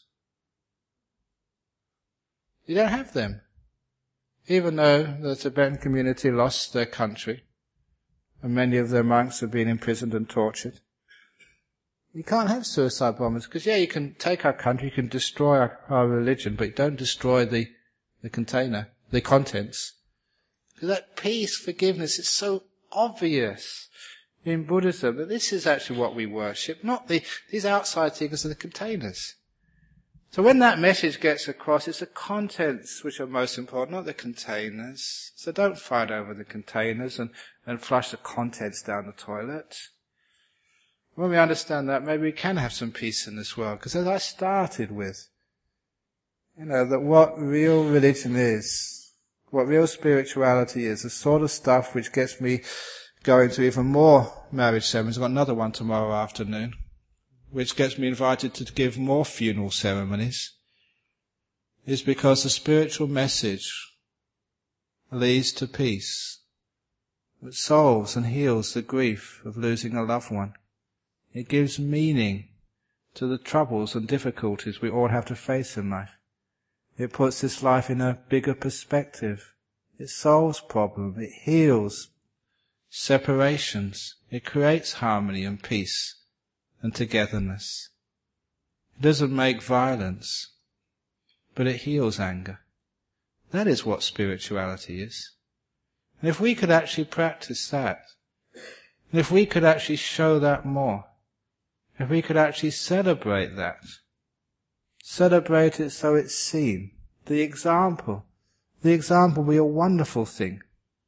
You don't have them. Even though the Tibetan community lost their country, and many of their monks have been imprisoned and tortured, you can't have suicide bombers, because you can take our country, you can destroy our religion, but you don't destroy the container, the contents. Because that peace, forgiveness, is so obvious in Buddhism that this is actually what we worship, not these outside things are the containers. So when that message gets across, it's the contents which are most important, not the containers. So don't fight over the containers and flush the contents down the toilet. When we understand that, maybe we can have some peace in this world. Because as I started with, that what real religion is, what real spirituality is, the sort of stuff which gets me going to even more marriage ceremonies. I've got another one tomorrow afternoon, which gets me invited to give more funeral ceremonies, is because the spiritual message leads to peace. It solves and heals the grief of losing a loved one. It gives meaning to the troubles and difficulties we all have to face in life. It puts this life in a bigger perspective. It solves problems. It heals separations. It creates harmony and peace and togetherness. It doesn't make violence, but it heals anger. That is what spirituality is. And if we could actually practice that, and if we could actually show that more, if we could actually celebrate that, celebrate it so it's seen, the example will be a wonderful thing.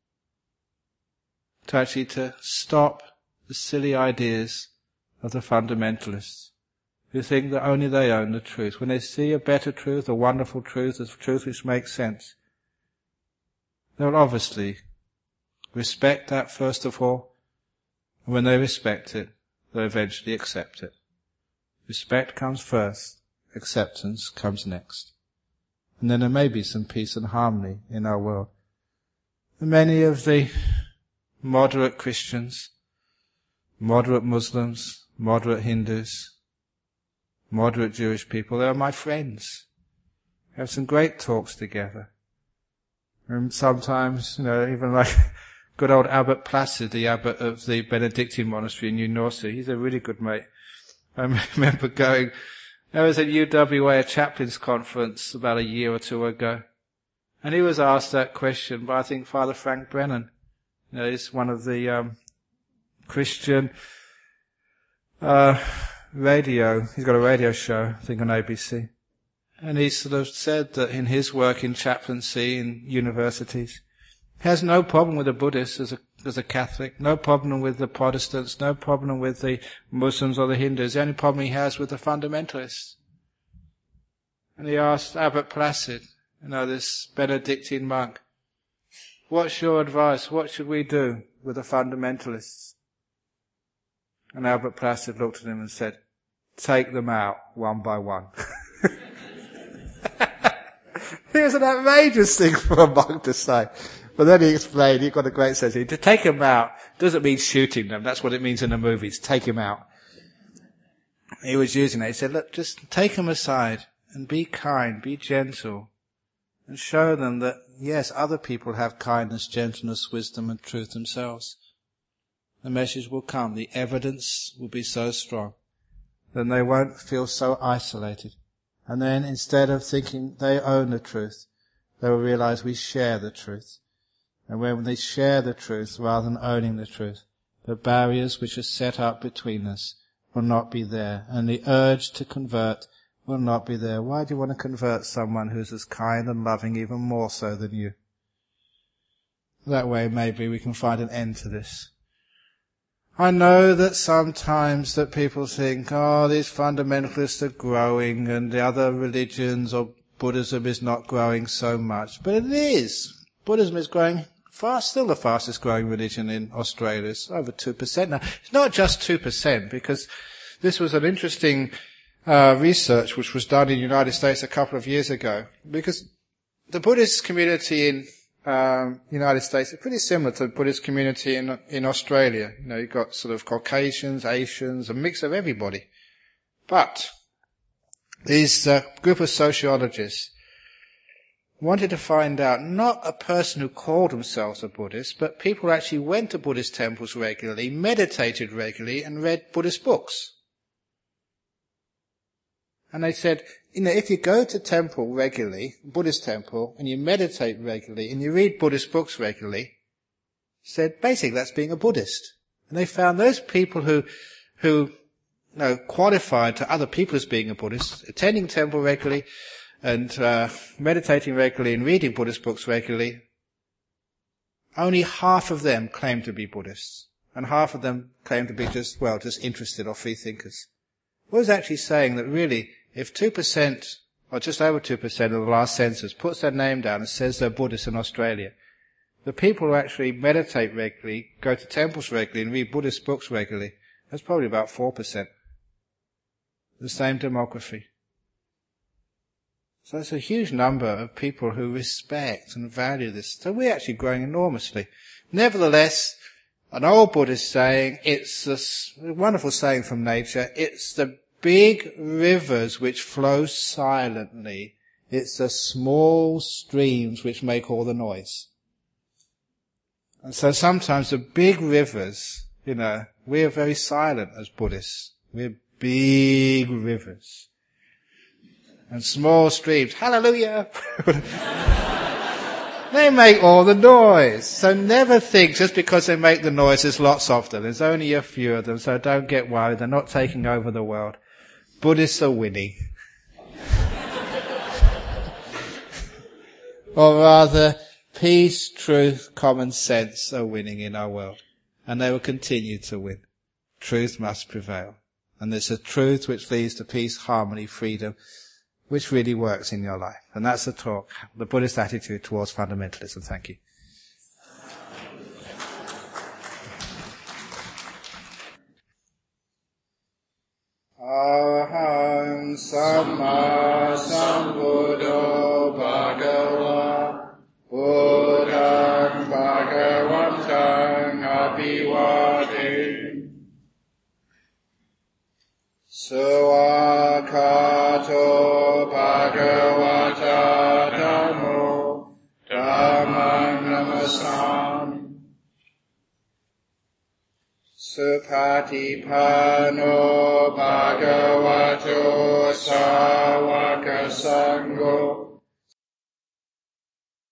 To stop the silly ideas of the fundamentalists who think that only they own the truth. When they see a better truth, a wonderful truth, a truth which makes sense, they'll obviously respect that first of all, And when they respect it, they'll eventually accept it. Respect comes first, acceptance comes next. And then there may be some peace and harmony in our world. And many of the moderate Christians, moderate Muslims, moderate Hindus, moderate Jewish people, they are my friends. We have some great talks together. And sometimes, even like good old Abbot Placid, the abbot of the Benedictine monastery in New Norcia, he's a really good mate. I remember going, there was at UWA, a chaplains conference about a year or two ago, and he was asked that question by, I think, Father Frank Brennan. He's one of the Christian radio, he's got a radio show, I think on ABC. And he sort of said that in his work in chaplaincy in universities, he has no problem with the Buddhists as a Catholic, no problem with the Protestants, no problem with the Muslims or the Hindus. The only problem he has with the fundamentalists. And he asked Abbot Placid, this Benedictine monk, what's your advice? What should we do with the fundamentalists? And Abbot Placid looked at him and said, take them out one by one. It was an outrageous thing for a monk to say. But then he explained, he got a great sense. To take them out doesn't mean shooting them. That's what it means in the movies. Take them out. He was using it. He said, look, just take them aside and be kind, be gentle, and show them that, yes, other people have kindness, gentleness, wisdom, and truth themselves. The message will come. The evidence will be so strong. Then they won't feel so isolated. And then instead of thinking they own the truth, they will realize we share the truth. And when they share the truth rather than owning the truth, the barriers which are set up between us will not be there. And the urge to convert will not be there. Why do you want to convert someone who's as kind and loving, even more so than you? That way maybe we can find an end to this. I know that sometimes that people think, these fundamentalists are growing and the other religions or Buddhism is not growing so much. But it is. Buddhism is growing fast, still the fastest growing religion in Australia. It's over 2% now. It's not just 2% because this was an interesting research which was done in the United States a couple of years ago. Because the Buddhist community in United States is pretty similar to the Buddhist community in Australia. You've got sort of Caucasians, Asians, a mix of everybody. But these group of sociologists wanted to find out not a person who called themselves a Buddhist, but people who actually went to Buddhist temples regularly, meditated regularly, and read Buddhist books. And they said, if you go to temple regularly, Buddhist temple, and you meditate regularly, and you read Buddhist books regularly, said basically that's being a Buddhist. And they found those people who qualified to other people as being a Buddhist, attending temple regularly, and meditating regularly and reading Buddhist books regularly, only half of them claimed to be Buddhists, and half of them claimed to be just interested or free thinkers. What was actually saying that really, if 2%, or just over 2% of the last census puts their name down and says they're Buddhists in Australia, the people who actually meditate regularly, go to temples regularly and read Buddhist books regularly, that's probably about 4%. The same demography. So it's a huge number of people who respect and value this. So we're actually growing enormously. Nevertheless, an old Buddhist saying, it's a wonderful saying from nature, it's the big rivers which flow silently. It's the small streams which make all the noise. And so sometimes the big rivers, we're very silent as Buddhists. We're big rivers. And small streams, hallelujah! They make all the noise. So never think just because they make the noise there's lots of them. There's only a few of them, so don't get worried. They're not taking over the world. Buddhists are winning. Or rather, peace, truth, common sense are winning in our world. And they will continue to win. Truth must prevail. And there's a truth which leads to peace, harmony, freedom, which really works in your life. And that's the talk, the Buddhist attitude towards fundamentalism. Thank you. Arahang Samma Sambuddho Bhagava Buddhaṃ Bhagavatāṃ Abhivādemi Suvakato Bhagavata Dhammo Dhammam Namasami Supatipano Bhagavato Sāvaka Saṅgho